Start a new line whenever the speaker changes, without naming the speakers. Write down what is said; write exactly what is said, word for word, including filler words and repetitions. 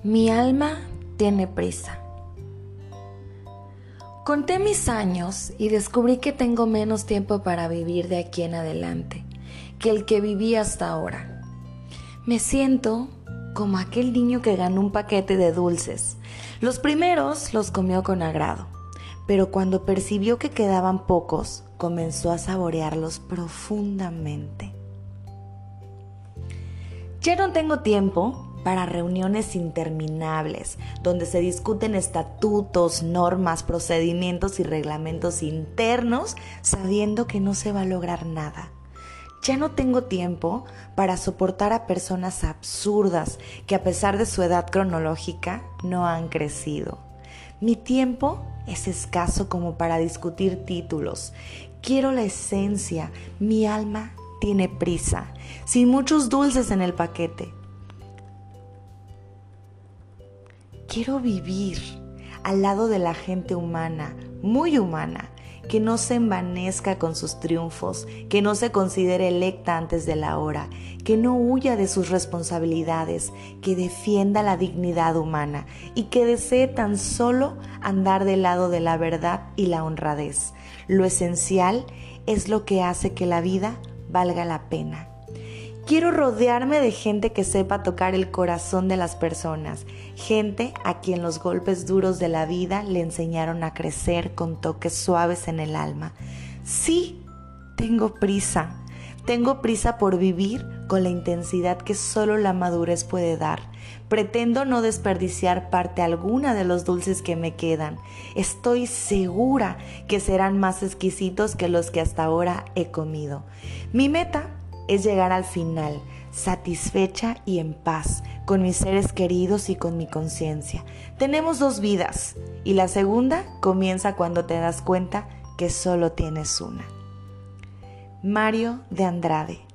Mi alma tiene prisa. Conté mis años y descubrí que tengo menos tiempo para vivir de aquí en adelante que el que viví hasta ahora. Me siento como aquel niño que ganó un paquete de dulces. Los primeros los comió con agrado, pero cuando percibió que quedaban pocos, comenzó a saborearlos profundamente. Ya no tengo tiempo para reuniones interminables, donde se discuten estatutos, normas, procedimientos y reglamentos internos, sabiendo que no se va a lograr nada. Ya no tengo tiempo para soportar a personas absurdas que a pesar de su edad cronológica no han crecido. Mi tiempo es escaso como para discutir títulos. Quiero la esencia, mi alma tiene prisa, sin muchos dulces en el paquete. Quiero vivir al lado de la gente humana, muy humana, que no se envanezca con sus triunfos, que no se considere electa antes de la hora, que no huya de sus responsabilidades, que defienda la dignidad humana y que desee tan solo andar del lado de la verdad y la honradez. Lo esencial es lo que hace que la vida valga la pena. Quiero rodearme de gente que sepa tocar el corazón de las personas, gente a quien los golpes duros de la vida le enseñaron a crecer con toques suaves en el alma. Sí, tengo prisa, tengo prisa por vivir con la intensidad que solo la madurez puede dar. Pretendo no desperdiciar parte alguna de los dulces que me quedan. Estoy segura que serán más exquisitos que los que hasta ahora he comido. Mi meta es llegar al final, satisfecha y en paz, con mis seres queridos y con mi conciencia. Tenemos dos vidas, y la segunda comienza cuando te das cuenta que solo tienes una. Mario de Andrade.